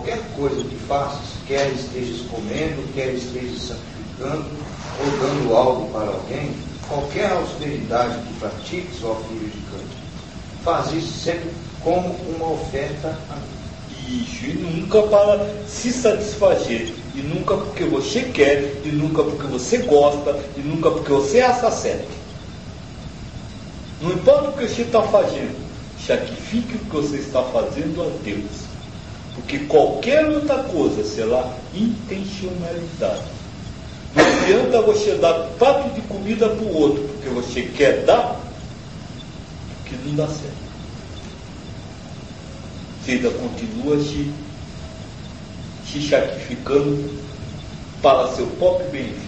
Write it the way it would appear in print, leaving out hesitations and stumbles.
qualquer coisa que faças, quer estejas comendo, quer estejas sacrificando, ou dando algo para alguém, qualquer austeridade que pratiques, ó filho de Cândido, faz isso sempre como uma oferta a mim. Isso, e nunca para se satisfazer, e nunca porque você quer, e nunca porque você gosta, e nunca porque você acha certo. Não importa o que você está fazendo, sacrifique o que você está fazendo a Deus. Porque qualquer outra coisa será intencionalidade. Não adianta você dar prato de comida para o outro porque você quer dar, que não dá certo. Você ainda continua se sacrificando para seu próprio benefício.